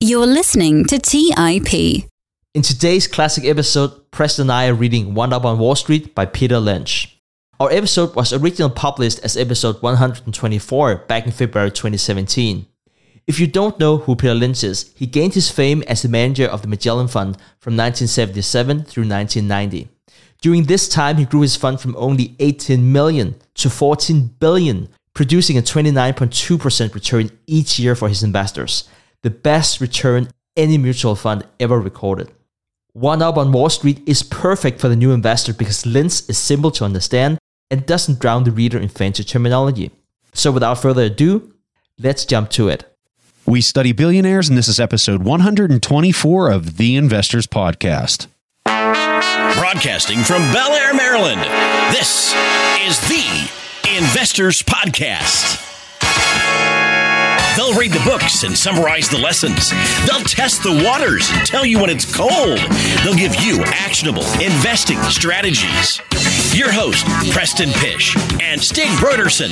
You're listening to TIP. In today's classic episode, Preston and I are reading One Up on Wall Street by Peter Lynch. Our episode was originally published as episode 124 back in February 2017. If you don't know who Peter Lynch is, he gained his fame as the manager of the Magellan Fund from 1977 through 1990. During this time, he grew his fund from only 18 million to 14 billion, producing a 29.2% return each year for his investors, the best return any mutual fund ever recorded. One Up on Wall Street is perfect for the new investor because Lynch is simple to understand and doesn't drown the reader in fancy terminology. So without further ado, let's jump to it. We study billionaires, and this is episode 124 of The Investors Podcast. Broadcasting from Bel Air, Maryland, this is The Investors Podcast. They'll read the books and summarize the lessons. They'll test the waters and tell you when it's cold. They'll give you actionable investing strategies. Your host, Preston Pysh and Stig Brodersen.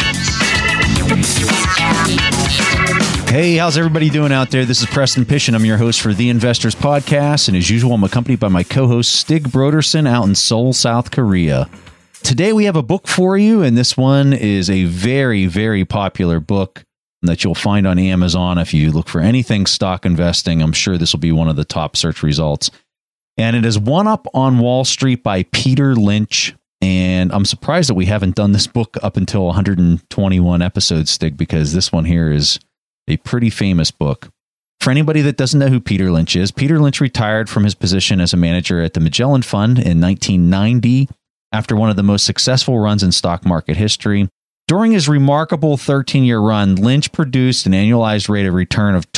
Hey, how's everybody doing out there? This is Preston Pysh, and I'm your host for The Investors Podcast. And as usual, I'm accompanied by my co-host, Stig Brodersen, out in Seoul, South Korea. Today, we have a book for you, and this one is a very, very popular book that you'll find on Amazon. If you look for anything stock investing, I'm sure this will be one of the top search results. And it is One Up on Wall Street by Peter Lynch. And I'm surprised that we haven't done this book up until 121 episodes, Stig, because this one here is a pretty famous book. For anybody that doesn't know who Peter Lynch is, Peter Lynch retired from his position as a manager at the Magellan Fund in 1990 after one of the most successful runs in stock market history. During his remarkable 13-year run, Lynch produced an annualized rate of return of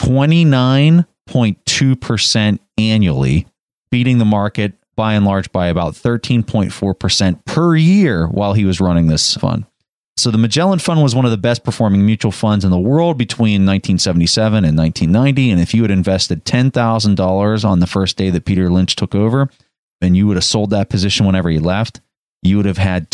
29.2% annually, beating the market by and large by about 13.4% per year while he was running this fund. So the Magellan Fund was one of the best performing mutual funds in the world between 1977 and 1990. And if you had invested $10,000 on the first day that Peter Lynch took over, and you would have sold that position whenever he left, you would have had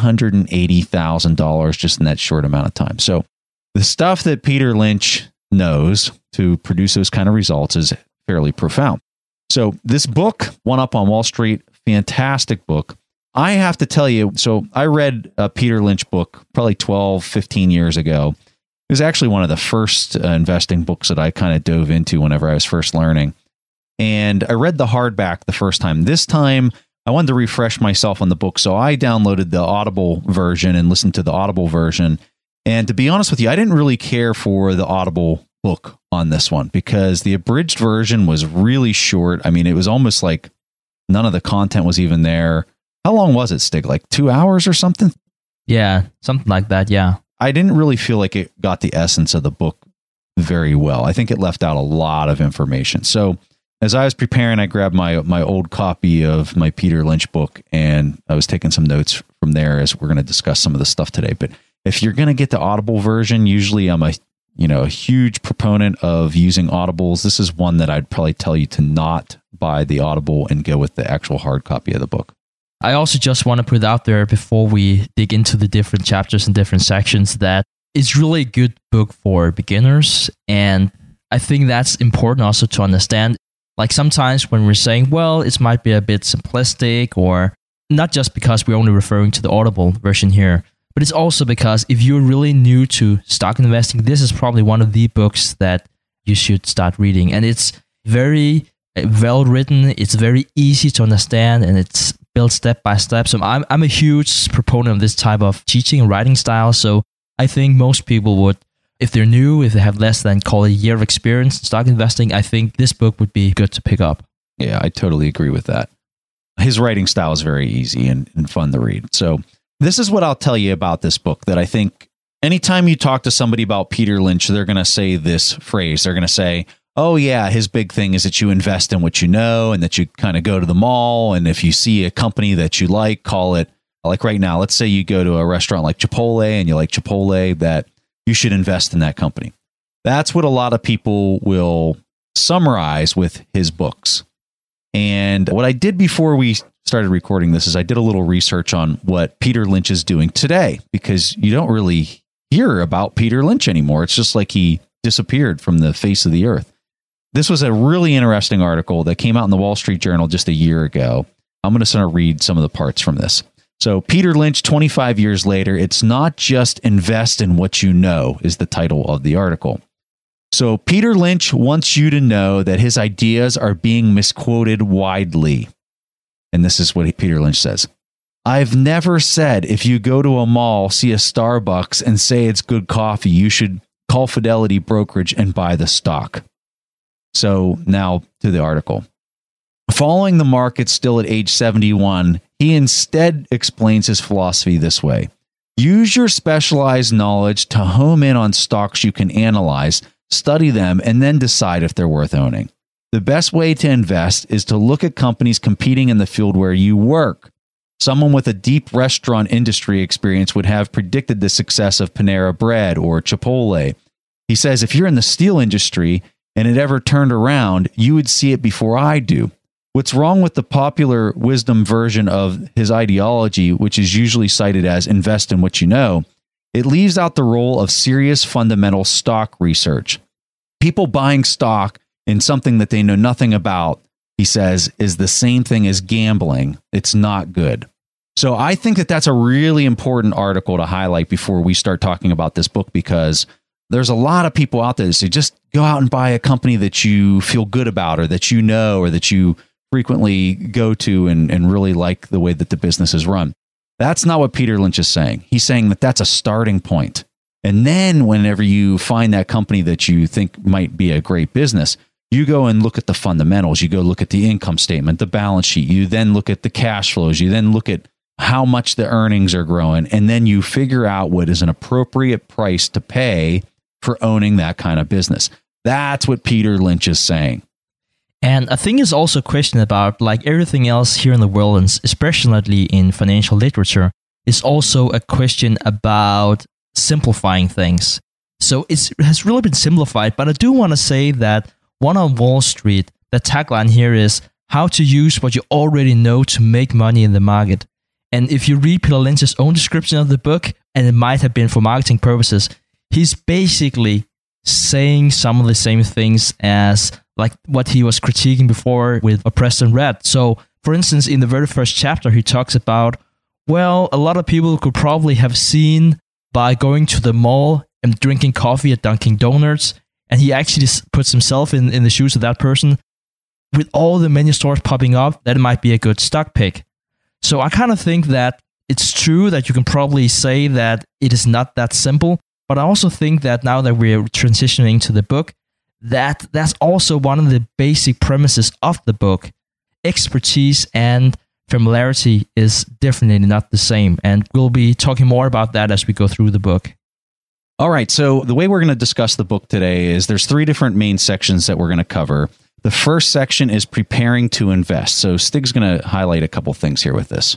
$280,000 just in that short amount of time. So the stuff that Peter Lynch knows to produce those kind of results is fairly profound. So this book, One Up on Wall Street, fantastic book. I have to tell you, so I read a Peter Lynch book probably 12, 15 years ago. It was actually one of the first investing books that I kind of dove into whenever I was first learning. And I read the hardback the first time. This time, I wanted to refresh myself on the book, so I downloaded the Audible version and listened to the Audible version. And to be honest with you, I didn't really care for the Audible book on this one because the abridged version was really short. I mean, it was almost like none of the content was even there. How long was it, Stig? Like 2 hours or something? Yeah, something like that, yeah. I didn't really feel like it got the essence of the book very well. I think it left out a lot of information. So as I was preparing, I grabbed my old copy of my Peter Lynch book, and I was taking some notes from there as we're going to discuss some of the stuff today. But if you're going to get the Audible version, usually I'm a huge proponent of using Audibles. This is one that I'd probably tell you to not buy the Audible and go with the actual hard copy of the book. I also just want to put out there before we dig into the different chapters and different sections that it's really a good book for beginners. And I think that's important also to understand. Like sometimes when we're saying, well, it might be a bit simplistic, or not just because we're only referring to the Audible version here, but it's also because if you're really new to stock investing, this is probably one of the books that you should start reading. And it's very well written. It's very easy to understand, and it's built step by step. So I'm a huge proponent of this type of teaching and writing style. So I think most people would, if they're new, if they have less than call it a year of experience in stock investing, I think this book would be good to pick up. Yeah, I totally agree with that. His writing style is very easy and fun to read. So this is what I'll tell you about this book that I think anytime you talk to somebody about Peter Lynch, they're going to say this phrase. They're going to say, oh yeah, his big thing is that you invest in what you know and that you kind of go to the mall. And if you see a company that you like, call it, like right now, let's say you go to a restaurant like Chipotle and you like Chipotle, that you should invest in that company. That's what a lot of people will summarize with his books. And what I did before we started recording this is I did a little research on what Peter Lynch is doing today, because you don't really hear about Peter Lynch anymore. It's just like he disappeared from the face of the earth. This was a really interesting article that came out in the Wall Street Journal just a year ago. I'm going to sort of read some of the parts from this. So Peter Lynch, 25 years later, it's not just invest in what you know is the title of the article. So Peter Lynch wants you to know that his ideas are being misquoted widely. And this is what Peter Lynch says. I've never said if you go to a mall, see a Starbucks and say it's good coffee, you should call Fidelity Brokerage and buy the stock. So now to the article. Following the market still at age 71, he instead explains his philosophy this way. Use your specialized knowledge to home in on stocks you can analyze, study them, and then decide if they're worth owning. The best way to invest is to look at companies competing in the field where you work. Someone with a deep restaurant industry experience would have predicted the success of Panera Bread or Chipotle. He says, if you're in the steel industry and it ever turned around, you would see it before I do. What's wrong with the popular wisdom version of his ideology, which is usually cited as invest in what you know, it leaves out the role of serious fundamental stock research. People buying stock in something that they know nothing about, he says, is the same thing as gambling. It's not good. So I think that that's a really important article to highlight before we start talking about this book, because there's a lot of people out there that say, just go out and buy a company that you feel good about or that you know or that you frequently go to and really like the way that the business is run. That's not what Peter Lynch is saying. He's saying that that's a starting point. And then whenever you find that company that you think might be a great business, you go and look at the fundamentals. You go look at the income statement, the balance sheet. You then look at the cash flows. You then look at how much the earnings are growing. And then you figure out what is an appropriate price to pay for owning that kind of business. That's what Peter Lynch is saying. And I think it's also a question about, like everything else here in the world, and especially in financial literature, is also a question about simplifying things. So it has really been simplified, but I do want to say that One on Wall Street, the tagline here is how to use what you already know to make money in the market. And if you read Peter Lynch's own description of the book, and it might have been for marketing purposes, he's basically saying some of the same things as like what he was critiquing before with Oppressed and Read. So, for instance, in the very first chapter, he talks about, well, a lot of people could probably have seen by going to the mall and drinking coffee at Dunkin' Donuts, and he actually puts himself in the shoes of that person. With all the many stores popping up, that might be a good stock pick. So I kind of think that it's true that you can probably say that it is not that simple, but I also think that now that we're transitioning to the book, that's also one of the basic premises of the book. Expertise and familiarity is definitely not the same, and we'll be talking more about that as we go through the book. All right, so the way we're going to discuss the book today is there's three different main sections that we're going to cover. The first section is preparing to invest. So Stig's going to highlight a couple things here with this.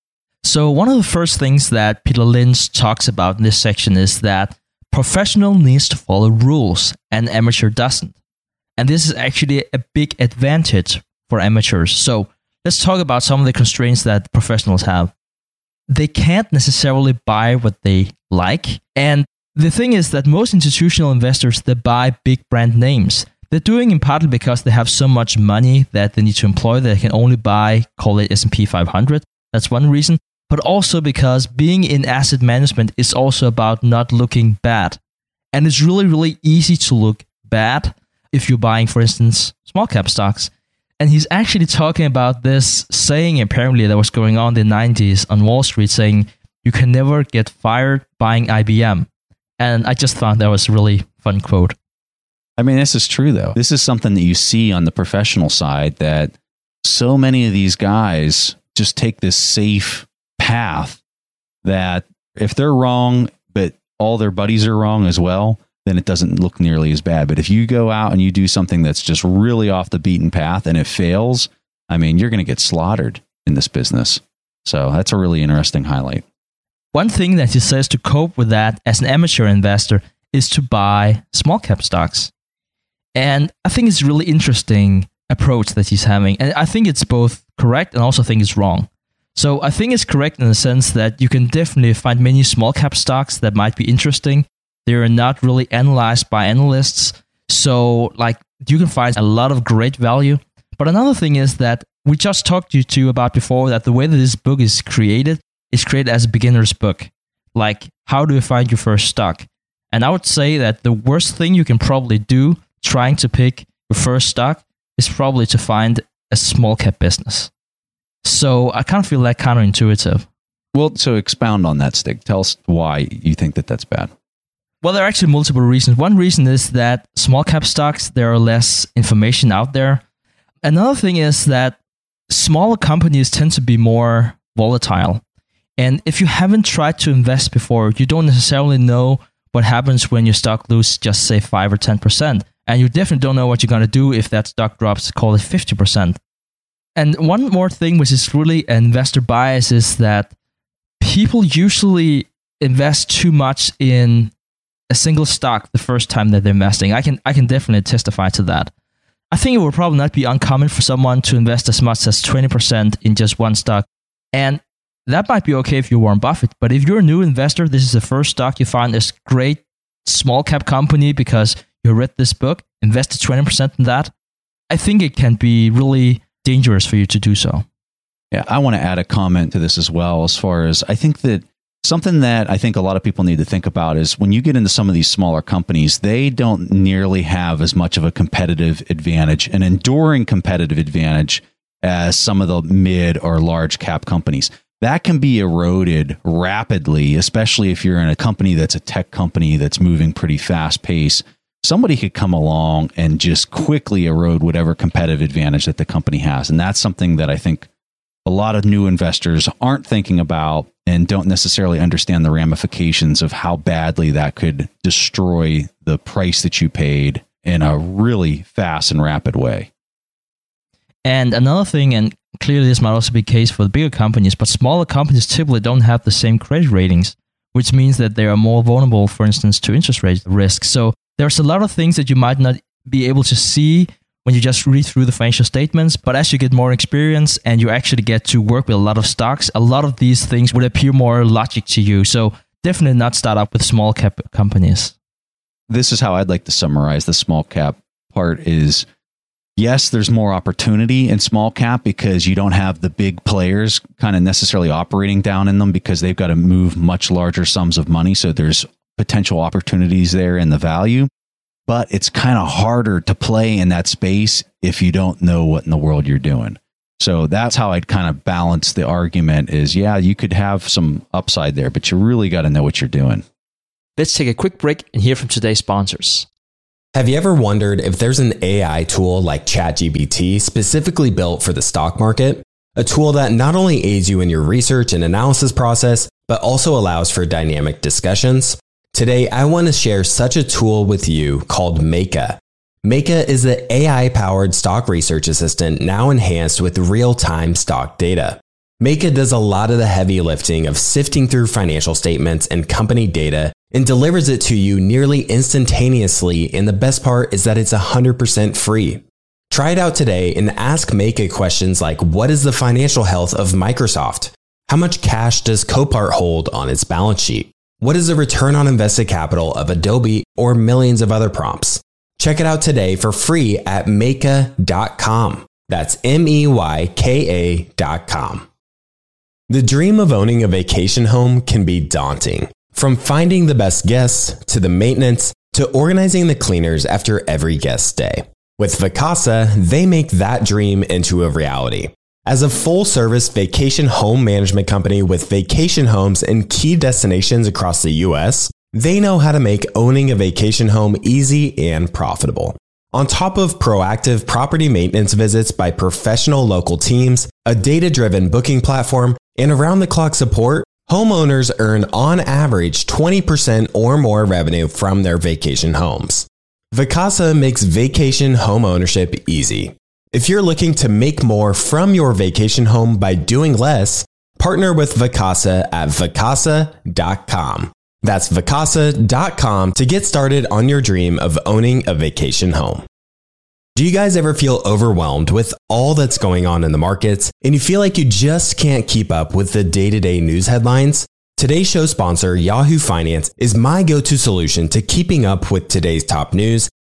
So one of the first things that Peter Lynch talks about in this section is that professional needs to follow rules and amateur doesn't. And this is actually a big advantage for amateurs. So let's talk about some of the constraints that professionals have. They can't necessarily buy what they like. And the thing is that most institutional investors, they buy big brand names. They're doing it partly because they have so much money that they need to employ that they can only buy, call it S&P 500. That's one reason. But also because being in asset management is also about not looking bad. And it's really, really easy to look bad if you're buying, for instance, small cap stocks. And he's actually talking about this saying apparently that was going on in the 90s on Wall Street, saying you can never get fired buying IBM. And I just thought that was a really fun quote. I mean, this is true, though. This is something that you see on the professional side, that so many of these guys just take this safe path that if they're wrong, but all their buddies are wrong as well, then it doesn't look nearly as bad. But if you go out and you do something that's just really off the beaten path and it fails, I mean, you're going to get slaughtered in this business. So that's a really interesting highlight. One thing that he says to cope with that as an amateur investor is to buy small cap stocks. And I think it's a really interesting approach that he's having. And I think it's both correct and also think it's wrong. So I think it's correct in the sense that you can definitely find many small cap stocks that might be interesting. They are not really analyzed by analysts. So like you can find a lot of great value. But another thing is that we just talked to you about before that the way that this book is created as a beginner's book. Like, how do you find your first stock? And I would say that the worst thing you can probably do trying to pick your first stock is probably to find a small cap business. So I kind of feel like counterintuitive. Well, so expound on that, Stig. Tell us why you think that that's bad. Well, there are actually multiple reasons. One reason is that small cap stocks, there are less information out there. Another thing is that smaller companies tend to be more volatile. And if you haven't tried to invest before, you don't necessarily know what happens when your stock loses just say 5 or 10%. And you definitely don't know what you're going to do if that stock drops, call it 50%. And one more thing, which is really an investor bias, is that people usually invest too much in a single stock the first time that they're investing. I can definitely testify to that. I think it would probably not be uncommon for someone to invest as much as 20% in just one stock. And that might be okay if you're Warren Buffett. But if you're a new investor, this is the first stock you find this great small cap company because you read this book, invested 20% in that. I think it can be really dangerous for you to do so. Yeah, I want to add a comment to this as well, as far as I think that something that I think a lot of people need to think about is when you get into some of these smaller companies, they don't nearly have as much of a competitive advantage, an enduring competitive advantage as some of the mid or large cap companies. That can be eroded rapidly, especially if you're in a company that's a tech company that's moving pretty fast pace. Somebody could come along and just quickly erode whatever competitive advantage that the company has. And that's something that I think a lot of new investors aren't thinking about and don't necessarily understand the ramifications of how badly that could destroy the price that you paid in a really fast and rapid way. And another thing, and clearly this might also be the case for the bigger companies, but smaller companies typically don't have the same credit ratings, which means that they are more vulnerable, for instance, to interest rate risk. So there's a lot of things that you might not be able to see when you just read through the financial statements, but as you get more experience and you actually get to work with a lot of stocks, a lot of these things would appear more logic to you. So definitely not start up with small cap companies. This is how I'd like to summarize the small cap part is, yes, there's more opportunity in small cap because you don't have the big players kind of necessarily operating down in them because they've got to move much larger sums of money. So there's potential opportunities there in the value. But it's kind of harder to play in that space if you don't know what in the world you're doing. So that's how I'd kind of balance the argument is, yeah, you could have some upside there, but you really got to know what you're doing. Let's take a quick break and hear from today's sponsors. Have you ever wondered if there's an AI tool like ChatGPT specifically built for the stock market? A tool that not only aids you in your research and analysis process, but also allows for dynamic discussions? Today, I want to share such a tool with you called Meka. Meka is the AI-powered stock research assistant now enhanced with real-time stock data. Meka does a lot of the heavy lifting of sifting through financial statements and company data and delivers it to you nearly instantaneously, and the best part is that it's 100% free. Try it out today and ask Meka questions like, what is the financial health of Microsoft? How much cash does Copart hold on its balance sheet? What is the return on invested capital of Adobe, or millions of other prompts? Check it out today for free at Meka.com. That's MEYKA.com. The dream of owning a vacation home can be daunting. From finding the best guests, to the maintenance, to organizing the cleaners after every guest stay. With Vacasa, they make that dream into a reality. As a full-service vacation home management company with vacation homes in key destinations across the U.S., they know how to make owning a vacation home easy and profitable. On top of proactive property maintenance visits by professional local teams, a data-driven booking platform, and around-the-clock support, homeowners earn on average 20% or more revenue from their vacation homes. Vacasa makes vacation home ownership easy. If you're looking to make more from your vacation home by doing less, partner with Vacasa at Vacasa.com. That's Vacasa.com to get started on your dream of owning a vacation home. Do you guys ever feel overwhelmed with all that's going on in the markets and you feel like you just can't keep up with the day-to-day news headlines? Today's show sponsor, Yahoo Finance, is my go-to solution to keeping up with today's top news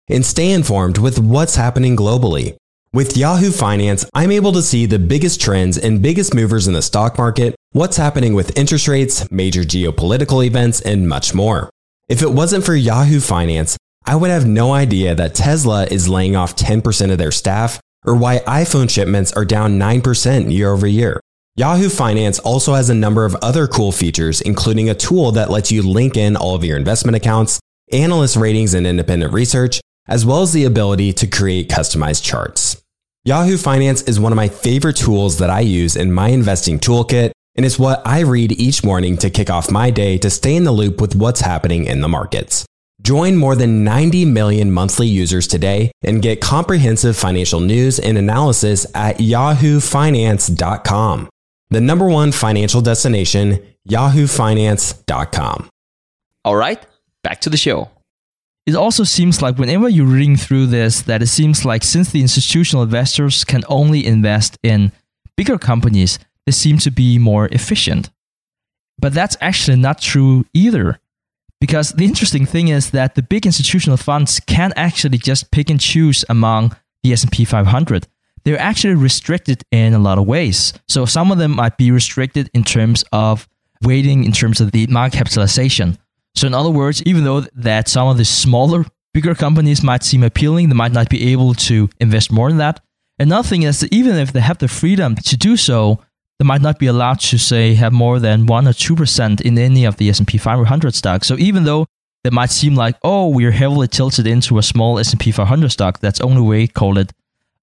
and stay informed with what's happening globally. With Yahoo Finance, I'm able to see the biggest trends and biggest movers in the stock market, what's happening with interest rates, major geopolitical events, and much more. If it wasn't for Yahoo Finance, I would have no idea that Tesla is laying off 10% of their staff, or why iPhone shipments are down 9% year over year. Yahoo Finance also has a number of other cool features, including a tool that lets you link in all of your investment accounts, analyst ratings and independent research, as well as the ability to create customized charts. Yahoo Finance is one of my favorite tools that I use in my investing toolkit, and it's what I read each morning to kick off my day to stay in the loop with what's happening in the markets. Join more than 90 million monthly users today and get comprehensive financial news and analysis at yahoofinance.com. The number one financial destination, yahoofinance.com. All right, back to the show. It also seems like whenever you're reading through this, that it seems like since the institutional investors can only invest in bigger companies, they seem to be more efficient. But that's actually not true either. Because the interesting thing is that the big institutional funds can't actually just pick and choose among the S&P 500. They're actually restricted in a lot of ways. So some of them might be restricted in terms of weighting, in terms of the market capitalization. So in other words, even though that some of the smaller, bigger companies might seem appealing, they might not be able to invest more than that. Another thing is that even if they have the freedom to do so, they might not be allowed to, say, have more than 1 or 2% in any of the S&P 500 stocks. So even though they might seem like, oh, we're heavily tilted into a small S&P 500 stock that's only weight, call it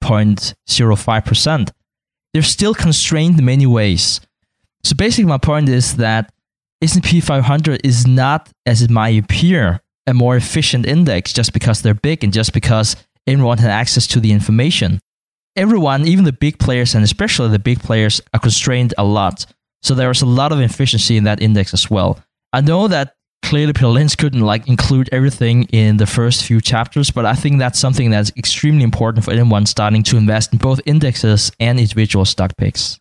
0.05%, they're still constrained in many ways. So basically my point is that S&P 500 is not, as it might appear, a more efficient index just because they're big and just because everyone has access to the information. Everyone, even the big players, and especially the big players, are constrained a lot. So there is a lot of efficiency in that index as well. I know that clearly Peter Lynch couldn't include everything in the first few chapters, but I think that's something that's extremely important for anyone starting to invest in both indexes and individual stock picks.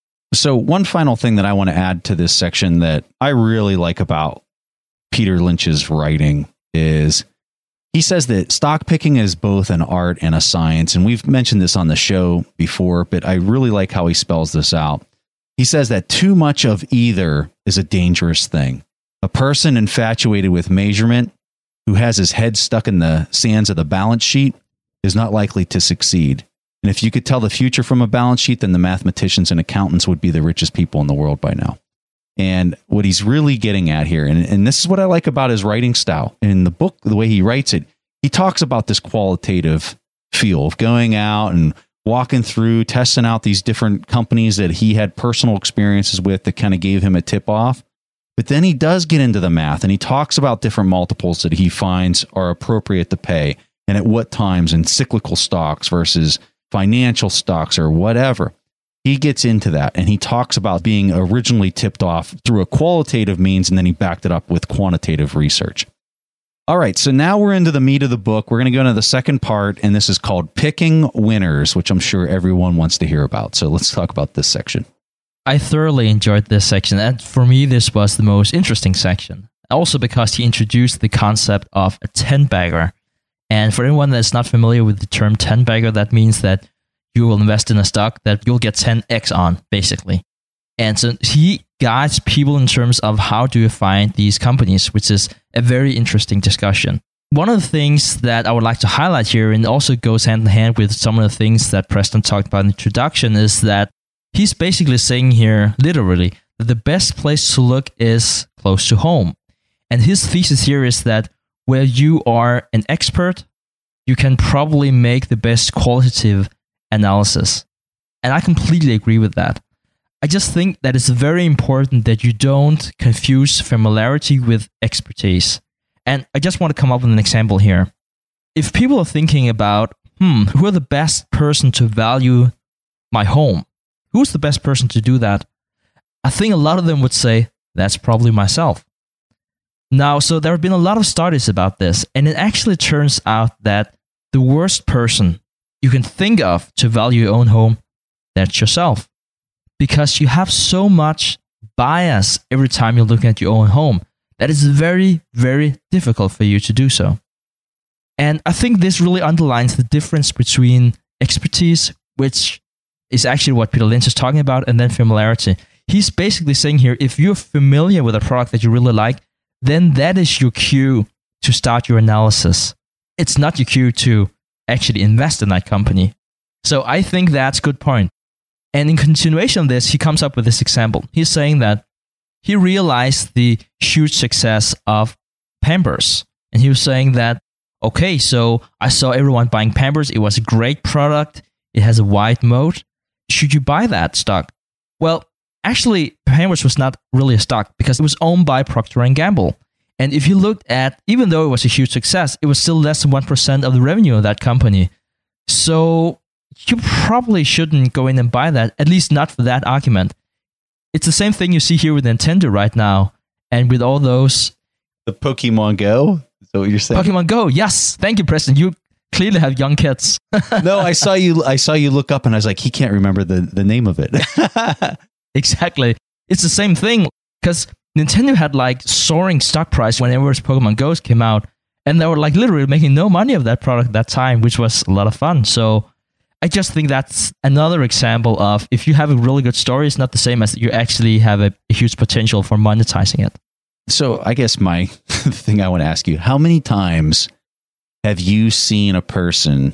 So one final thing that I want to add to this section that I really like about Peter Lynch's writing is he says that stock picking is both an art and a science. And we've mentioned this on the show before, but I really like how he spells this out. He says that too much of either is a dangerous thing. A person infatuated with measurement who has his head stuck in the sands of the balance sheet is not likely to succeed. And if you could tell the future from a balance sheet, then the mathematicians and accountants would be the richest people in the world by now. And what he's really getting at here, and this is what I like about his writing style. In the book, the way he writes it, he talks about this qualitative feel of going out and walking through, testing out these different companies that he had personal experiences with that kind of gave him a tip off. But then he does get into the math and he talks about different multiples that he finds are appropriate to pay and at what times in cyclical stocks versus financial stocks or whatever. He gets into that and he talks about being originally tipped off through a qualitative means and then he backed it up with quantitative research. All right, so now we're into the meat of the book. We're going to go into the second part, and this is called Picking Winners, which I'm sure everyone wants to hear about. So let's talk about this section. I thoroughly enjoyed this section, and for me, this was the most interesting section. Also because he introduced the concept of a 10-bagger. And for anyone that's not familiar with the term 10-bagger, that means that you will invest in a stock that you'll get 10x on, basically. And so he guides people in terms of how do you find these companies, which is a very interesting discussion. One of the things that I would like to highlight here, and also goes hand in hand with some of the things that Preston talked about in the introduction, is that he's basically saying here, literally, that the best place to look is close to home. And his thesis here is that where you are an expert, you can probably make the best qualitative analysis. And I completely agree with that. I just think that it's very important that you don't confuse familiarity with expertise. And I just want to come up with an example here. If people are thinking about, who are the best person to value my home? Who's the best person to do that? I think a lot of them would say, that's probably myself. Now, so there have been a lot of studies about this, and it actually turns out that the worst person you can think of to value your own home, that's yourself. Because you have so much bias every time you're looking at your own home that it's very, very difficult for you to do so. And I think this really underlines the difference between expertise, which is actually what Peter Lynch is talking about, and then familiarity. He's basically saying here, if you're familiar with a product that you really like, then that is your cue to start your analysis. It's not your cue to actually invest in that company. So I think that's a good point. And in continuation of this, he comes up with this example. He's saying that he realized the huge success of Pampers. And he was saying that, okay, so I saw everyone buying Pampers. It was a great product. It has a wide moat. Should you buy that stock? Well, actually, Pampers was not really a stock because it was owned by Procter & Gamble. And if you looked at, even though it was a huge success, it was still less than 1% of the revenue of that company. So you probably shouldn't go in and buy that, at least not for that argument. It's the same thing you see here with Nintendo right now. And with all those... The Pokemon Go? Is that what you're saying? Pokemon Go, yes. Thank you, Preston. You clearly have young kids. No, I saw you look up and I was like, he can't remember the name of it. Exactly. It's the same thing because Nintendo had like soaring stock price whenever Pokemon Go came out. And they were like literally making no money of that product at that time, which was a lot of fun. So I just think that's another example of if you have a really good story, it's not the same as you actually have a huge potential for monetizing it. So I guess my thing I want to ask you, how many times have you seen a person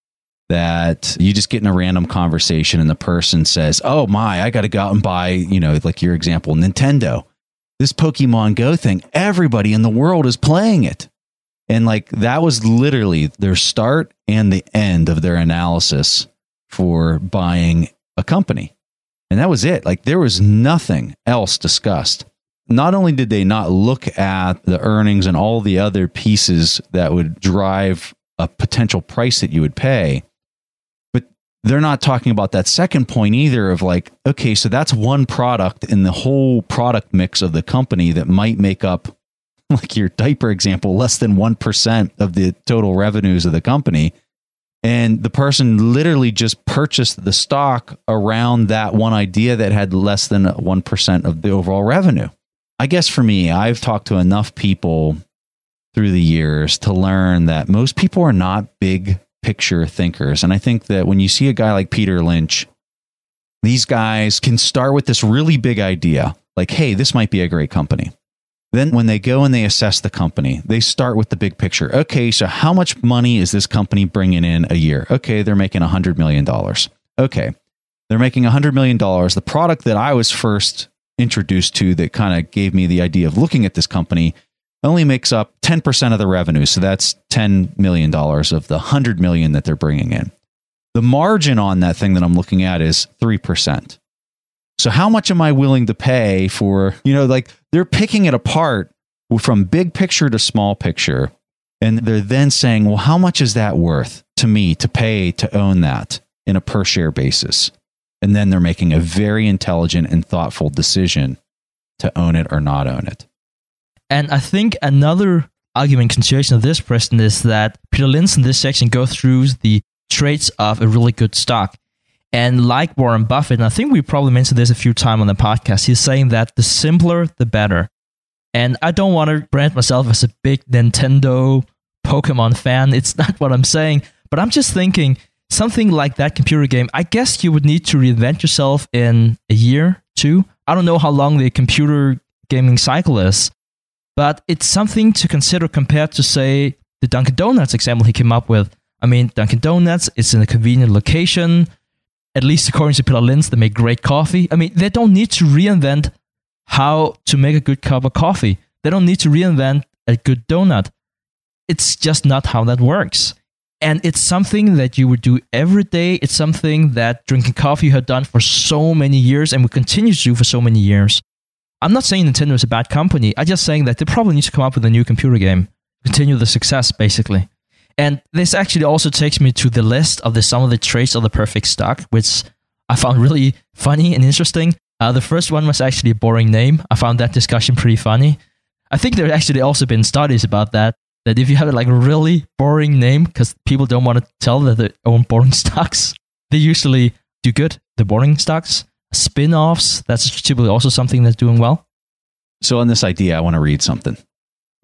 that you just get in a random conversation and the person says, oh my, I got to go out and buy, like your example, Nintendo, this Pokemon Go thing, everybody in the world is playing it. And like that was literally their start and the end of their analysis for buying a company. And that was it. Like there was nothing else discussed. Not only did they not look at the earnings and all the other pieces that would drive a potential price that you would pay, but they're not talking about that second point either of like, okay, so that's one product in the whole product mix of the company that might make up, like your diaper example, less than 1% of the total revenues of the company. And the person literally just purchased the stock around that one idea that had less than 1% of the overall revenue. I guess for me, I've talked to enough people through the years to learn that most people are not big picture thinkers. And I think that when you see a guy like Peter Lynch, these guys can start with this really big idea, like, hey, this might be a great company. Then when they go and they assess the company, they start with the big picture. Okay, so how much money is this company bringing in a year? Okay, they're making $100 million. Okay, they're making $100 million. The product that I was first introduced to that kind of gave me the idea of looking at this company only makes up 10% of the revenue. So that's $10 million of the $100 million that they're bringing in. The margin on that thing that I'm looking at is 3%. So how much am I willing to pay for, like they're picking it apart from big picture to small picture. And they're then saying, well, how much is that worth to me to pay to own that in a per share basis? And then they're making a very intelligent and thoughtful decision to own it or not own it. And I think another argument in consideration of this, Preston, is that Peter Lynch in this section goes through the traits of a really good stock. And like Warren Buffett, and I think we probably mentioned this a few times on the podcast, he's saying that the simpler, the better. And I don't want to brand myself as a big Nintendo Pokemon fan. It's not what I'm saying. But I'm just thinking, something like that computer game, I guess you would need to reinvent yourself in a year, 2. I don't know how long the computer gaming cycle is, but it's something to consider compared to, say, the Dunkin' Donuts example he came up with. I mean, Dunkin' Donuts, it's in a convenient location. At least according to Peter Lynch, they make great coffee. I mean, they don't need to reinvent how to make a good cup of coffee. They don't need to reinvent a good donut. It's just not how that works. And it's something that you would do every day. It's something that drinking coffee you have done for so many years and will continue to do for so many years. I'm not saying Nintendo is a bad company. I'm just saying that they probably need to come up with a new computer game. Continue the success, basically. And this actually also takes me to the list of some of the traits of the perfect stock, which I found really funny and interesting. The first one was actually a boring name. I found that discussion pretty funny. I think there actually also been studies about that if you have like a really boring name, because people don't want to tell that they own boring stocks, they usually do good. The boring stocks, spin-offs, that's typically also something that's doing well. So on this idea, I want to read something.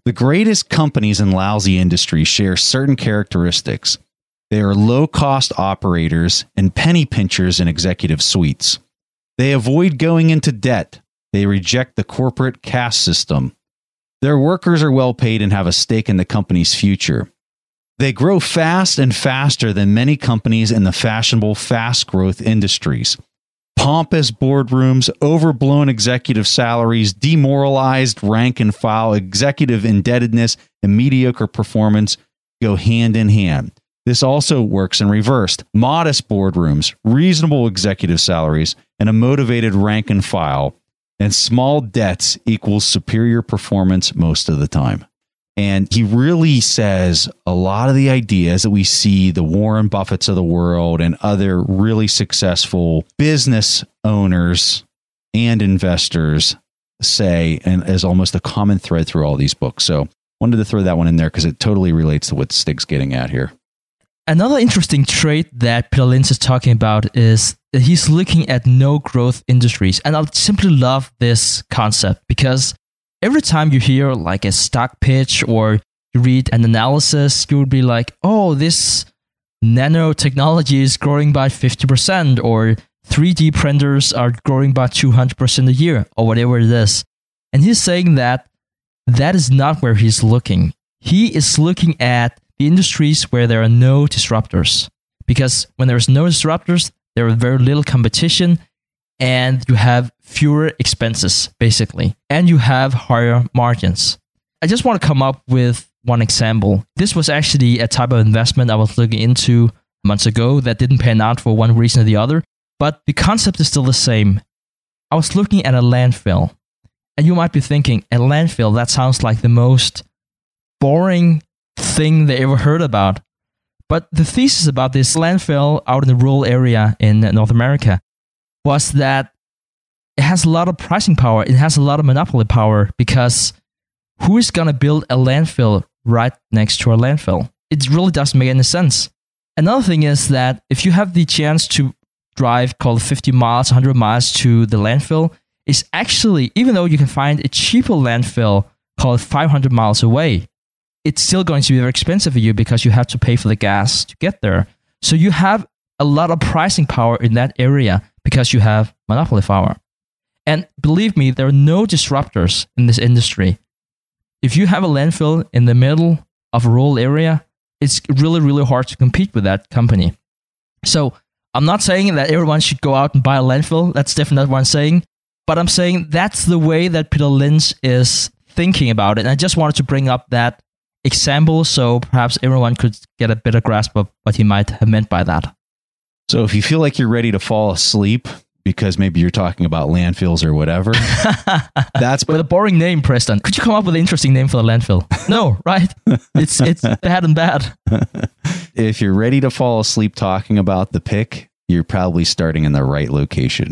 The greatest companies in lousy industries share certain characteristics. They are low-cost operators and penny pinchers in executive suites. They avoid going into debt. They reject the corporate caste system. Their workers are well paid and have a stake in the company's future. They grow fast and faster than many companies in the fashionable fast growth industries. Pompous boardrooms, overblown executive salaries, demoralized rank and file, executive indebtedness, and mediocre performance go hand in hand. This also works in reverse. Modest boardrooms, reasonable executive salaries, and a motivated rank and file, and small debts equals superior performance most of the time. And he really says a lot of the ideas that we see the Warren Buffetts of the world and other really successful business owners and investors say, and as almost a common thread through all these books. So wanted to throw that one in there because it totally relates to what Stig's getting at here. Another interesting trait that Peter Lynch is talking about is that he's looking at no growth industries. And I simply love this concept because every time you hear like a stock pitch or you read an analysis, you would be like, oh, this nanotechnology is growing by 50%, or 3D printers are growing by 200% a year, or whatever it is. And he's saying that that is not where he's looking. He is looking at the industries where there are no disruptors. Because when there's no disruptors, there is very little competition, and you have fewer expenses, basically, and you have higher margins. I just want to come up with one example. This was actually a type of investment I was looking into months ago that didn't pan out for one reason or the other, but the concept is still the same. I was looking at a landfill, and you might be thinking, a landfill, that sounds like the most boring thing they ever heard about. But the thesis about this landfill out in the rural area in North America was that it has a lot of pricing power. It has a lot of monopoly power because who is going to build a landfill right next to a landfill? It really doesn't make any sense. Another thing is that if you have the chance to drive, call it 50 miles, 100 miles to the landfill, it's actually, even though you can find a cheaper landfill, call it 500 miles away, it's still going to be very expensive for you because you have to pay for the gas to get there. So you have a lot of pricing power in that area because you have monopoly power. And believe me, there are no disruptors in this industry. If you have a landfill in the middle of a rural area, it's really, really hard to compete with that company. So I'm not saying that everyone should go out and buy a landfill. That's definitely not what I'm saying. But I'm saying that's the way that Peter Lynch is thinking about it. And I just wanted to bring up that example so perhaps everyone could get a better grasp of what he might have meant by that. So if you feel like you're ready to fall asleep because maybe you're talking about landfills or whatever, that's with a boring name, Preston. Could you come up with an interesting name for the landfill? No, right? It's bad and bad. If you're ready to fall asleep talking about the pick, you're probably starting in the right location.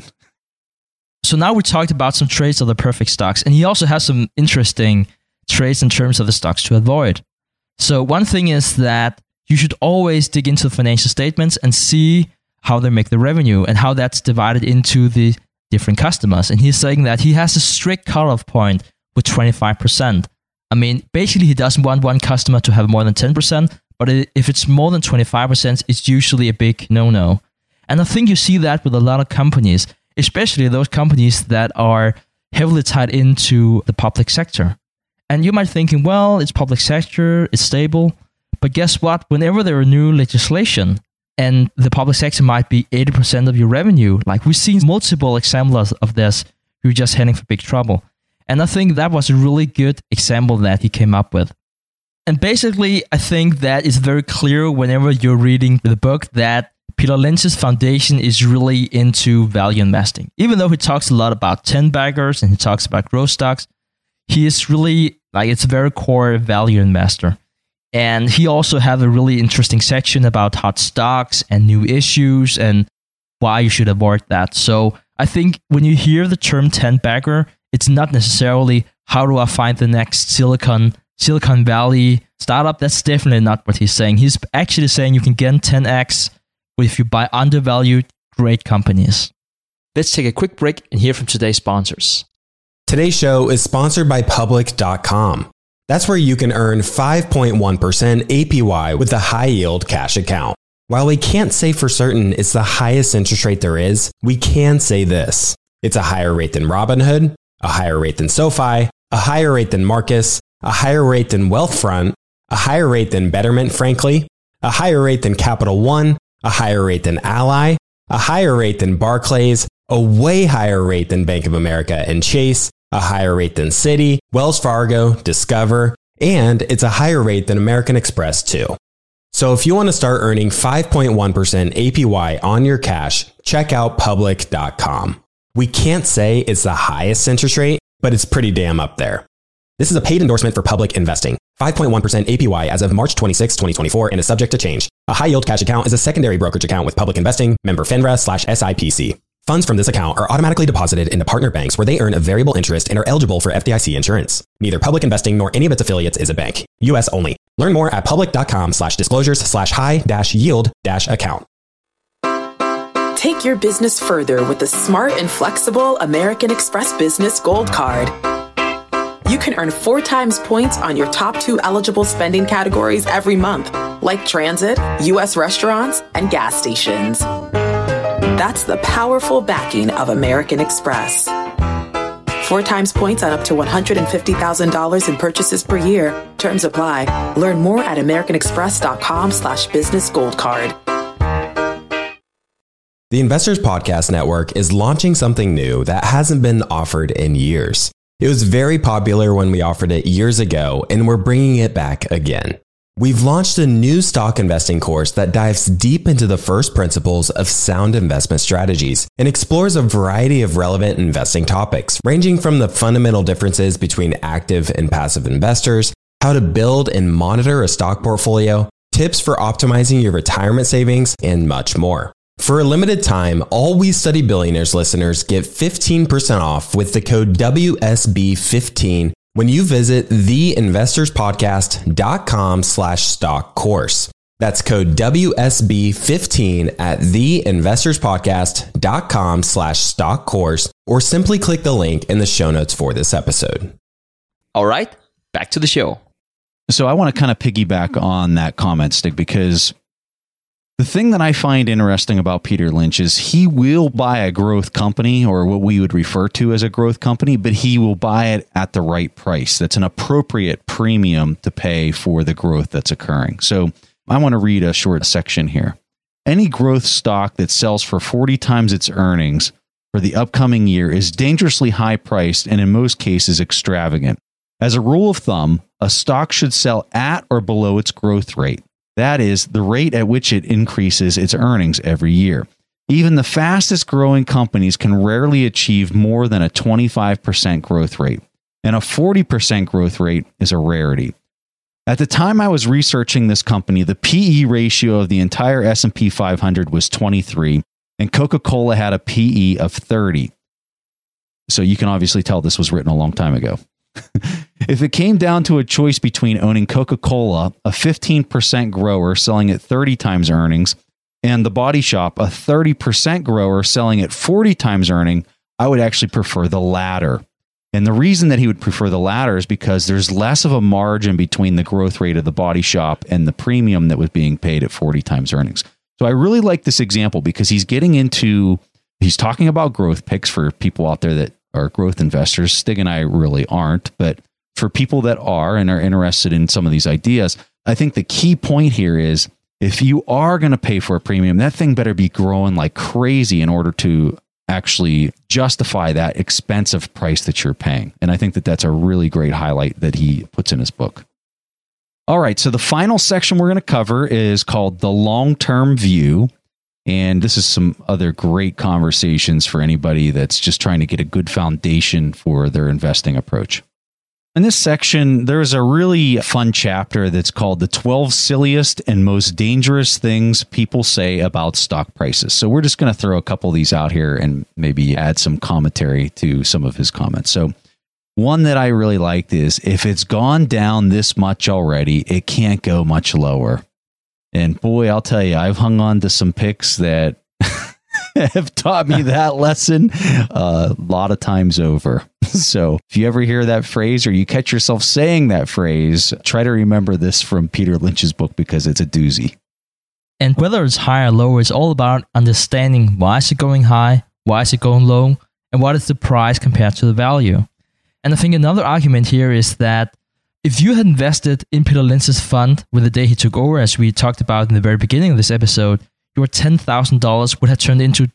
So now we talked about some traits of the perfect stocks, and he also has some interesting traits in terms of the stocks to avoid. So one thing is that you should always dig into the financial statements and see how they make the revenue and how that's divided into the different customers. And he's saying that he has a strict cutoff point with 25%. I mean, basically he doesn't want one customer to have more than 10%, but if it's more than 25%, it's usually a big no-no. And I think you see that with a lot of companies, especially those companies that are heavily tied into the public sector. And you might be thinking, well, it's public sector, it's stable. But guess what? Whenever there are new legislation and the public sector might be 80% of your revenue, like we've seen multiple examples of this, you're just heading for big trouble. And I think that was a really good example that he came up with. And basically, I think that it's very clear whenever you're reading the book that Peter Lynch's foundation is really into value investing. Even though he talks a lot about 10 baggers and he talks about growth stocks, he is really, like, it's a very core value investor. And he also have a really interesting section about hot stocks and new issues and why you should avoid that. So I think when you hear the term 10 bagger, it's not necessarily how do I find the next Silicon Valley startup. That's definitely not what he's saying. He's actually saying you can get 10x if you buy undervalued great companies. Let's take a quick break and hear from today's sponsors. Today's show is sponsored by Public.com. That's where you can earn 5.1% APY with the high yield cash account. While we can't say for certain it's the highest interest rate there is, we can say this. It's a higher rate than Robinhood, a higher rate than SoFi, a higher rate than Marcus, a higher rate than Wealthfront, a higher rate than Betterment, frankly, a higher rate than Capital One, a higher rate than Ally, a higher rate than Barclays, a way higher rate than Bank of America and Chase, a higher rate than Citi, Wells Fargo, Discover, and it's a higher rate than American Express too. So if you want to start earning 5.1% APY on your cash, check out public.com. We can't say it's the highest interest rate, but it's pretty damn up there. This is a paid endorsement for Public Investing. 5.1% APY as of March 26, 2024, and is subject to change. A high yield cash account is a secondary brokerage account with Public Investing, member FINRA/SIPC. Funds from this account are automatically deposited into partner banks where they earn a variable interest and are eligible for FDIC insurance. Neither Public Investing nor any of its affiliates is a bank. U.S. only. Learn more at public.com/disclosures/high-yield-account. Take your business further with the smart and flexible American Express Business Gold Card. You can earn 4 times points on your top 2 eligible spending categories every month, like transit, U.S. restaurants, and gas stations. That's the powerful backing of American Express. 4 times points on up to $150,000 in purchases per year. Terms apply. Learn more at americanexpress.com/businessgoldcard. The Investors Podcast Network is launching something new that hasn't been offered in years. It was very popular when we offered it years ago, and we're bringing it back again. We've launched a new stock investing course that dives deep into the first principles of sound investment strategies and explores a variety of relevant investing topics, ranging from the fundamental differences between active and passive investors, how to build and monitor a stock portfolio, tips for optimizing your retirement savings, and much more. For a limited time, all We Study Billionaires listeners get 15% off with the code WSB15 when you visit theinvestorspodcast.com/stock course. That's code WSB15 at theinvestorspodcast.com/stock course, or simply click the link in the show notes for this episode. All right, back to the show. So I want to kind of piggyback on that comment, Stig, because the thing that I find interesting about Peter Lynch is he will buy a growth company, or what we would refer to as a growth company, but he will buy it at the right price. That's an appropriate premium to pay for the growth that's occurring. So I want to read a short section here. Any growth stock that sells for 40 times its earnings for the upcoming year is dangerously high priced and in most cases extravagant. As a rule of thumb, a stock should sell at or below its growth rate. That is, the rate at which it increases its earnings every year. Even the fastest growing companies can rarely achieve more than a 25% growth rate, and a 40% growth rate is a rarity. At the time I was researching this company, the PE ratio of the entire S&P 500 was 23, and Coca-Cola had a PE of 30. So you can obviously tell this was written a long time ago. If it came down to a choice between owning Coca-Cola, a 15% grower selling at 30 times earnings, and The Body Shop, a 30% grower selling at 40 times earning, I would actually prefer the latter. And the reason that he would prefer the latter is because there's less of a margin between the growth rate of The Body Shop and the premium that was being paid at 40 times earnings. So I really like this example because he's talking about growth picks for people out there that are growth investors. Stig and I really aren't, but for people that are and are interested in some of these ideas, I think the key point here is if you are going to pay for a premium, that thing better be growing like crazy in order to actually justify that expensive price that you're paying. And I think that that's a really great highlight that he puts in his book. All right, so the final section we're going to cover is called The Long-Term View. And this is some other great conversations for anybody that's just trying to get a good foundation for their investing approach. In this section, there's a really fun chapter that's called The 12 Silliest and Most Dangerous Things People Say About Stock Prices. So we're just going to throw a couple of these out here and maybe add some commentary to some of his comments. So one that I really liked is, if it's gone down this much already, it can't go much lower. And boy, I'll tell you, I've hung on to some picks that have taught me that lesson a lot of times over. So if you ever hear that phrase or you catch yourself saying that phrase, try to remember this from Peter Lynch's book because it's a doozy. And whether it's high or low, it's all about understanding why is it going high, why is it going low, and what is the price compared to the value. And I think another argument here is that if you had invested in Peter Lynch's fund with the day he took over, as we talked about in the very beginning of this episode, your $10,000 would have turned into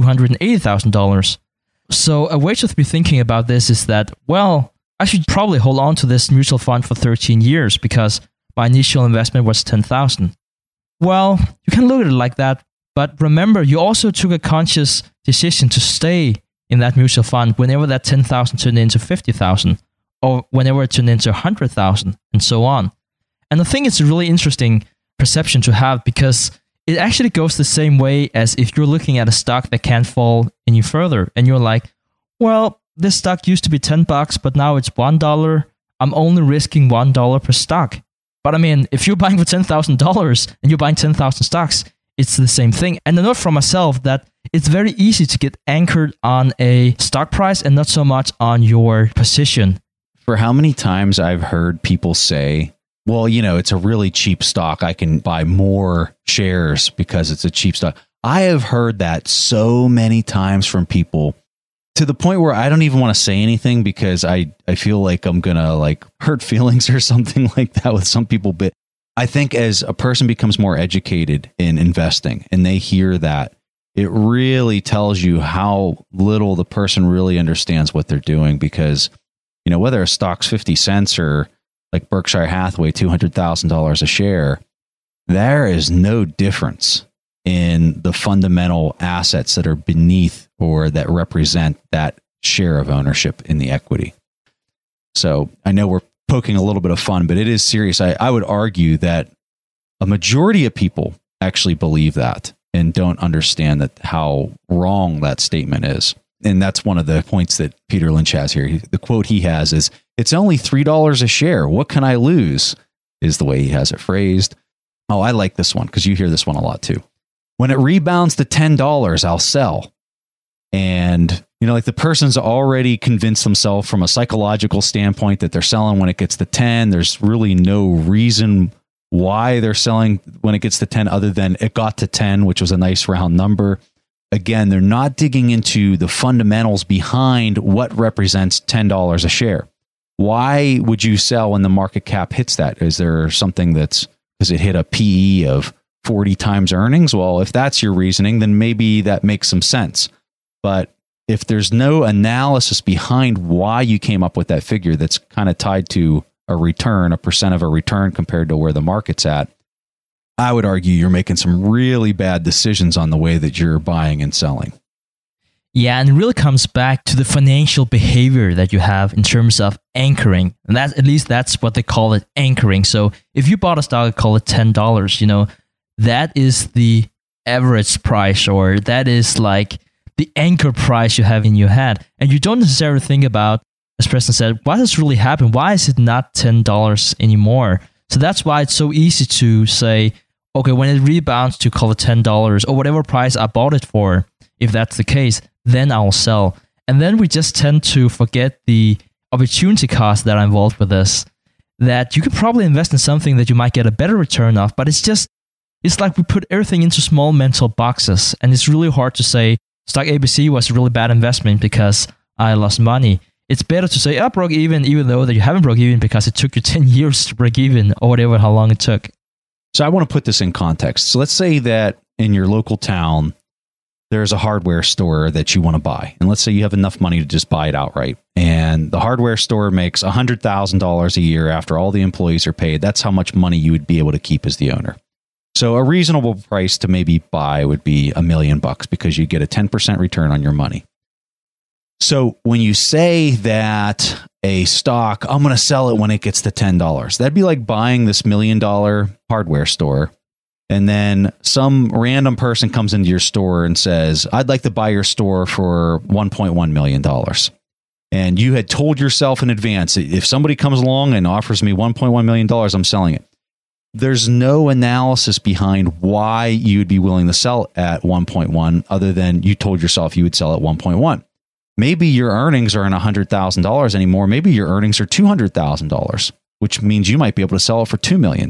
$280,000. So a way to be thinking about this is that, well, I should probably hold on to this mutual fund for 13 years because my initial investment was $10,000. Well, you can look at it like that, but remember, you also took a conscious decision to stay in that mutual fund whenever that $10,000 turned into $50,000, or whenever it turned into $100,000, and so on. And I think it's a really interesting perception to have because it actually goes the same way as if you're looking at a stock that can't fall any further, and you're like, well, this stock used to be $10, but now it's $1. I'm only risking $1 per stock. But I mean, if you're buying for $10,000 and you're buying 10,000 stocks, it's the same thing. And I know from myself that it's very easy to get anchored on a stock price and not so much on your position. For how many times I've heard people say, well, you know, it's a really cheap stock. I can buy more shares because it's a cheap stock. I have heard that so many times from people to the point where I don't even want to say anything because I feel like I'm going to like hurt feelings or something like that with some people. But I think as a person becomes more educated in investing and they hear that, it really tells you how little the person really understands what they're doing because, you know, whether a stock's 50 cents or like Berkshire Hathaway, $200,000 a share, there is no difference in the fundamental assets that are beneath or that represent that share of ownership in the equity. So I know we're poking a little bit of fun, but it is serious. I would argue that a majority of people actually believe that and don't understand that how wrong that statement is. And that's one of the points that Peter Lynch has here. The quote he has is, "It's only $3 a share. What can I lose?" is the way he has it phrased. Oh, I like this one because you hear this one a lot too. When it rebounds to $10, I'll sell. And, you know, like the person's already convinced themselves from a psychological standpoint that they're selling when it gets to 10. There's really no reason why they're selling when it gets to 10 other than it got to 10, which was a nice round number. Again, they're not digging into the fundamentals behind what represents $10 a share. Why would you sell when the market cap hits that? Is there something does it hit a PE of 40 times earnings? Well, if that's your reasoning, then maybe that makes some sense. But if there's no analysis behind why you came up with that figure that's kind of tied to a return, a percent of a return compared to where the market's at, I would argue you're making some really bad decisions on the way that you're buying and selling. Yeah, and it really comes back to the financial behavior that you have in terms of anchoring. And at least that's what they call it, anchoring. So if you bought a stock, call it $10, you know, that is the average price, or that is like the anchor price you have in your head. And you don't necessarily think about, as Preston said, what has really happened? Why is it not $10 anymore? So that's why it's so easy to say, okay, when it rebounds to call it $10 or whatever price I bought it for, if that's the case, then I'll sell. And then we just tend to forget the opportunity cost that are involved with this, that you could probably invest in something that you might get a better return of, but it's like we put everything into small mental boxes, and it's really hard to say stock ABC was a really bad investment because I lost money. It's better to say I broke even though that you haven't broke even because it took you 10 years to break even or whatever, how long it took. So I want to put this in context. So let's say that in your local town, there's a hardware store that you want to buy. And let's say you have enough money to just buy it outright. And the hardware store makes $100,000 a year after all the employees are paid. That's how much money you would be able to keep as the owner. So a reasonable price to maybe buy would be $1 million because you get a 10% return on your money. So when you say that a stock, I'm going to sell it when it gets to $10, that'd be like buying this $1 million hardware store. And then some random person comes into your store and says, I'd like to buy your store for $1.1 million. And you had told yourself in advance, if somebody comes along and offers me $1.1 million, I'm selling it. there's no analysis behind why you'd be willing to sell at 1.1 other than you told yourself you would sell at 1.1. Maybe your earnings aren't $100,000 anymore. Maybe your earnings are $200,000, which means you might be able to sell it for $2 million.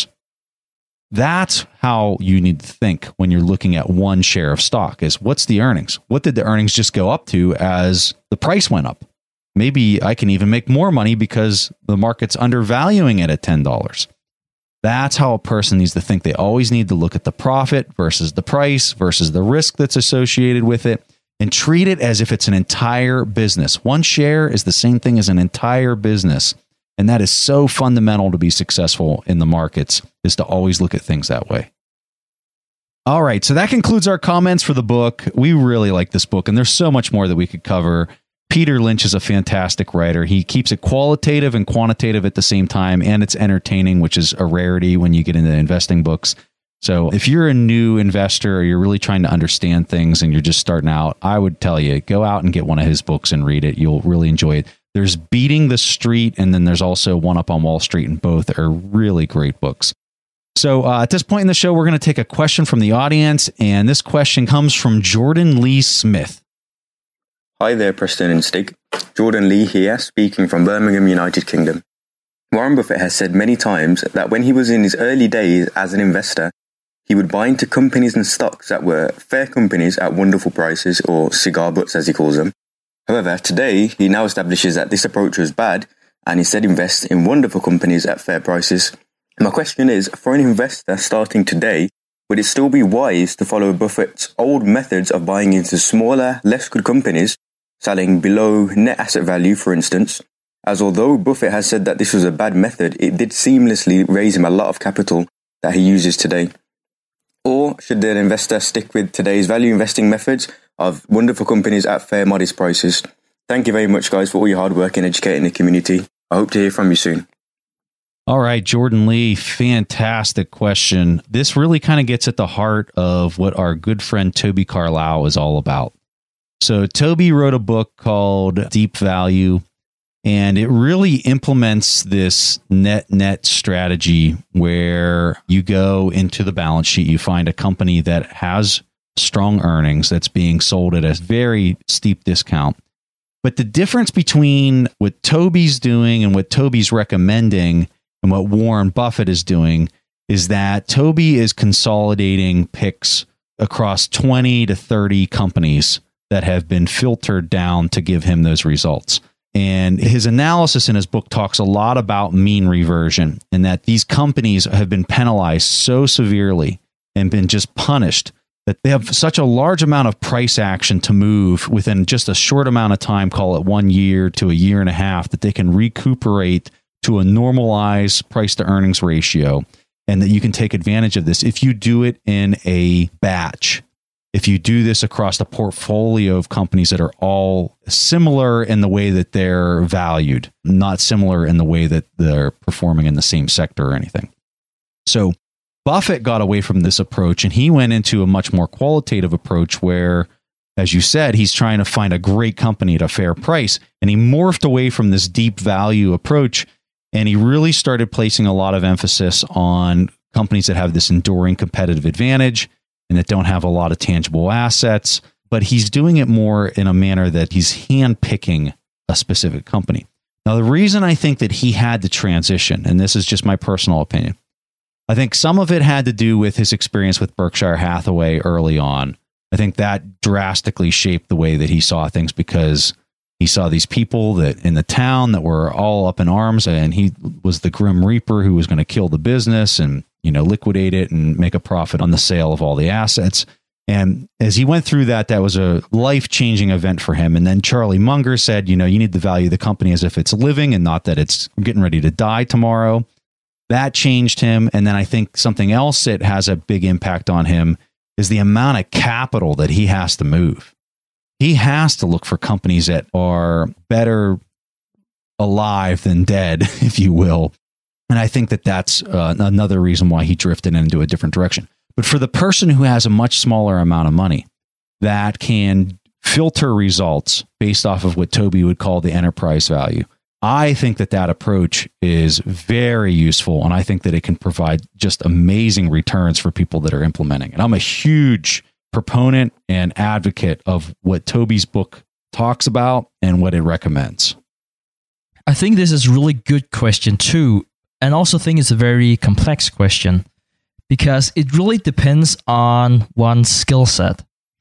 That's how you need to think when you're looking at one share of stock is what's the earnings? What did the earnings just go up to as the price went up? Maybe I can even make more money because the market's undervaluing it at $10. That's how a person needs to think. They always need to look at the profit versus the price versus the risk that's associated with it and treat it as if it's an entire business. One share is the same thing as an entire business. And that is so fundamental to be successful in the markets, is to always look at things that way. All right, so that concludes our comments for the book. We really like this book, and there's so much more that we could cover. Peter Lynch is a fantastic writer. He keeps it qualitative and quantitative at the same time, and it's entertaining, which is a rarity when you get into investing books. So if you're a new investor or you're really trying to understand things and you're just starting out, I would tell you, go out and get one of his books and read it. You'll really enjoy it. There's Beating the Street, and then there's also One Up on Wall Street, and both are really great books. So at this point in the show, we're going to take a question from the audience, and this question comes from Jordan Lee Smith. Hi there, Preston and Stig. Jordan Lee here, speaking from Birmingham, United Kingdom. Warren Buffett has said many times that when he was in his early days as an investor, he would buy into companies and stocks that were fair companies at wonderful prices, or cigar butts as he calls them. However, today, he now establishes that this approach was bad and instead invests in wonderful companies at fair prices. My question is, for an investor starting today, would it still be wise to follow Buffett's old methods of buying into smaller, less good companies, selling below net asset value, for instance? As although Buffett has said that this was a bad method, it did seamlessly raise him a lot of capital that he uses today. Or should the investor stick with today's value investing methods of wonderful companies at fair, modest prices? Thank you very much, guys, for all your hard work in educating the community. I hope to hear from you soon. All right, Jordan Lee, fantastic question. This really kind of gets at the heart of what our good friend Toby Carlisle is all about. So Toby wrote a book called Deep Value, and it really implements this net strategy where you go into the balance sheet, you find a company that has strong earnings that's being sold at a very steep discount. But the difference between what Toby's doing and what Toby's recommending and what Warren Buffett is doing is that Toby is consolidating picks across 20 to 30 companies that have been filtered down to give him those results. And his analysis in his book talks a lot about mean reversion, and that these companies have been penalized so severely and been just punished that they have such a large amount of price action to move within just a short amount of time, call it 1 year to a year and a half, that they can recuperate to a normalized price to earnings ratio, and that you can take advantage of this if you do it in a batch. If you do this across a portfolio of companies that are all similar in the way that they're valued, not similar in the way that they're performing in the same sector or anything. So Buffett got away from this approach and he went into a much more qualitative approach where, as you said, he's trying to find a great company at a fair price. And he morphed away from this deep value approach, and he really started placing a lot of emphasis on companies that have this enduring competitive advantage and that don't have a lot of tangible assets. But he's doing it more in a manner that he's handpicking a specific company. Now, the reason I think that he had to transition, and this is just my personal opinion, I think some of it had to do with his experience with Berkshire Hathaway early on. I think that drastically shaped the way that he saw things, because he saw these people that in the town that were all up in arms, and he was the Grim Reaper who was going to kill the business and, liquidate it and make a profit on the sale of all the assets. And as he went through that, that was a life-changing event for him. And then Charlie Munger said, you need to value the company as if it's living and not that it's getting ready to die tomorrow. That changed him. And then I think something else that has a big impact on him is the amount of capital that he has to move. He has to look for companies that are better alive than dead, if you will. And I think that that's another reason why he drifted into a different direction. But for the person who has a much smaller amount of money that can filter results based off of what Toby would call the enterprise value, I think that approach is very useful, and I think that it can provide just amazing returns for people that are implementing. And I'm a huge proponent and advocate of what Toby's book talks about and what it recommends. I think this is a really good question too, and also think it's a very complex question because it really depends on one's skill set.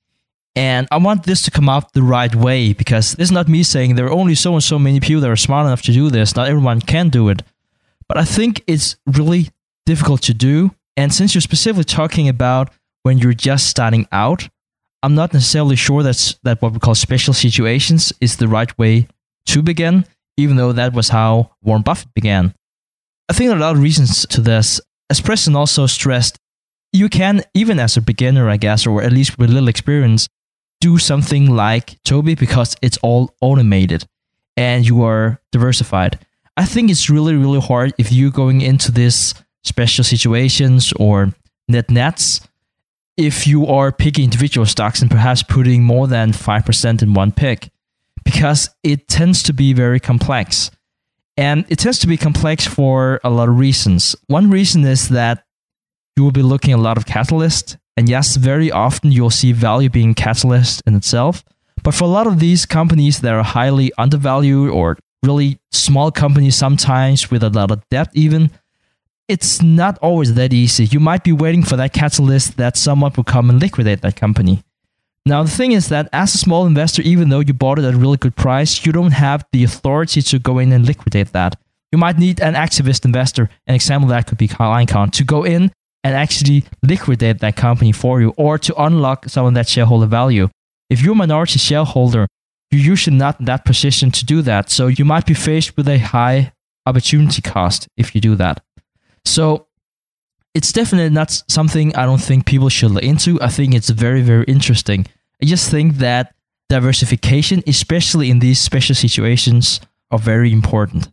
And I want this to come out the right way because this is not me saying there are only so and so many people that are smart enough to do this. Not everyone can do it. But I think it's really difficult to do. And since you're specifically talking about when you're just starting out, I'm not necessarily sure that what we call special situations is the right way to begin, even though that was how Warren Buffett began. I think there are a lot of reasons to this. As Preston also stressed, you can, even as a beginner, I guess, or at least with little experience, do something like Toby because it's all automated and you are diversified. I think it's really, really hard if you're going into this special situations or nets, if you are picking individual stocks and perhaps putting more than 5% in one pick, because it tends to be very complex. And it tends to be complex for a lot of reasons. One reason is that you will be looking at a lot of catalysts. And yes, very often you'll see value being catalyst in itself. But for a lot of these companies that are highly undervalued or really small companies sometimes with a lot of debt even, it's not always that easy. You might be waiting for that catalyst that someone will come and liquidate that company. Now, the thing is that as a small investor, even though you bought it at a really good price, you don't have the authority to go in and liquidate that. You might need an activist investor. An example of that could be Lincoln to go in and actually liquidate that company for you or to unlock some of that shareholder value. If you're a minority shareholder, you're usually not in that position to do that. So you might be faced with a high opportunity cost if you do that. So it's definitely not something I don't think people should look into. I think it's very, very interesting. I just think that diversification, especially in these special situations, are very important.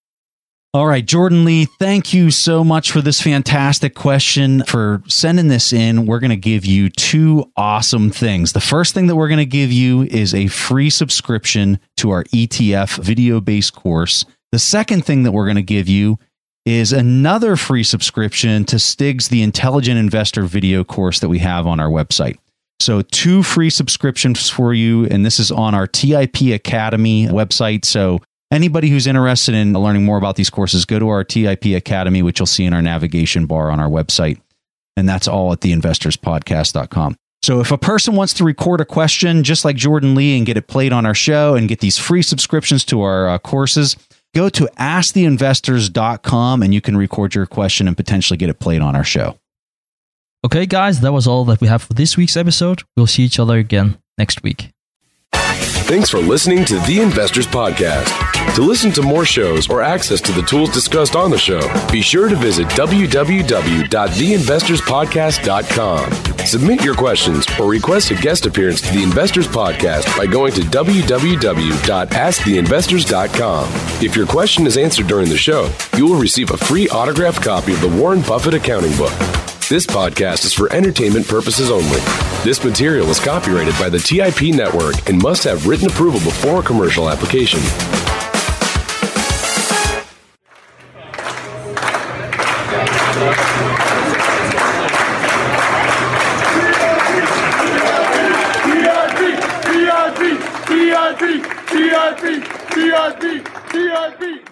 All right, Jordan Lee, thank you so much for this fantastic question, for sending this in. We're going to give you two awesome things. The first thing that we're going to give you is a free subscription to our ETF video-based course. The second thing that we're going to give you is another free subscription to Stig's The Intelligent Investor video course that we have on our website. So 2 free subscriptions for you, and this is on our TIP Academy website. So anybody who's interested in learning more about these courses, go to our TIP Academy, which you'll see in our navigation bar on our website. And that's all at theinvestorspodcast.com. So if a person wants to record a question just like Jordan Lee and get it played on our show and get these free subscriptions to our courses, go to asktheinvestors.com and you can record your question and potentially get it played on our show. Okay, guys, that was all that we have for this week's episode. We'll see each other again next week. Thanks for listening to The Investors Podcast. To listen to more shows or access to the tools discussed on the show, be sure to visit www.theinvestorspodcast.com. Submit your questions or request a guest appearance to The Investors Podcast by going to www.asktheinvestors.com. If your question is answered during the show, you will receive a free autographed copy of the Warren Buffett Accounting Book. This podcast is for entertainment purposes only. This material is copyrighted by the TIP Network and must have written approval before commercial application. TIP.